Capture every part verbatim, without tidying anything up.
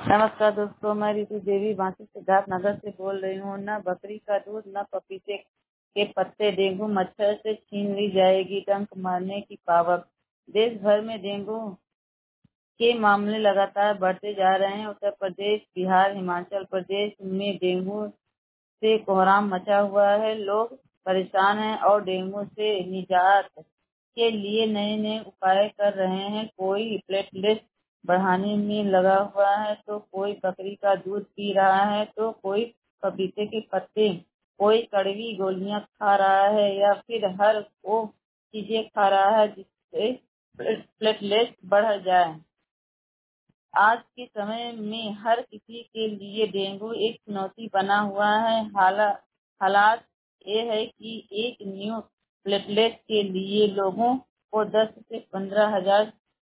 नमस्कार दोस्तों, मैं ऋतु देवी बांसी सिद्धार्थ नगर से बोल रही हूँ। न बकरी का दूध न पपीते के पत्ते, डेंगू मच्छर से छीन ली जाएगी डंक मारने की पावर। देश भर में डेंगू के मामले लगातार बढ़ते जा रहे हैं। उत्तर प्रदेश, बिहार, हिमाचल प्रदेश में डेंगू से कोहराम मचा हुआ है। लोग परेशान हैं और डेंगू से निजात के लिए नए नए उपाय कर रहे हैं। कोई प्लेटलेट बढ़ाने में लगा हुआ है, तो कोई बकरी का दूध पी रहा है, तो कोई पपीते के पत्ते, कोई कड़वी गोलियां खा रहा है, या फिर हर वो चीजें खा रहा है जिससे प्लेटलेट बढ़ जाए। आज के समय में हर किसी के लिए डेंगू एक चुनौती बना हुआ है। हाला, हालात ये है कि एक न्यू प्लेटलेट के लिए लोगों को दस से पंद्रह हजार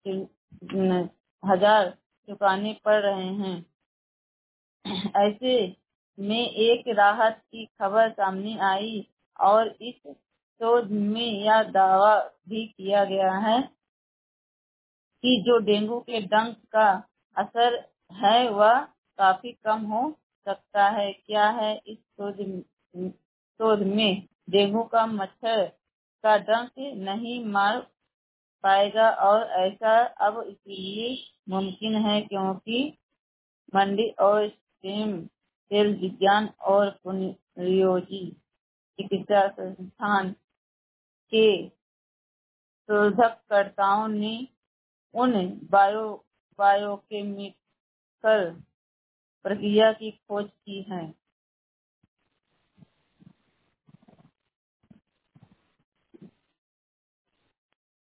हजार चुकाने पड़ रहे हैं। ऐसे में एक राहत की खबर सामने आई और इस शोध में यह दावा भी किया गया है कि जो डेंगू के डंक का असर है वह काफी कम हो सकता है। क्या है इस शोध शोध में? डेंगू का मच्छर का डंक नहीं मार पाएगा, और ऐसा अब इसलिए मुमकिन है क्योंकि मंडी और स्टेम सेल विज्ञान और पुनर्योजी चिकित्सा संस्थान के शोधकर्ताओं ने उन बायो बायोकेमिकल प्रक्रिया की खोज की है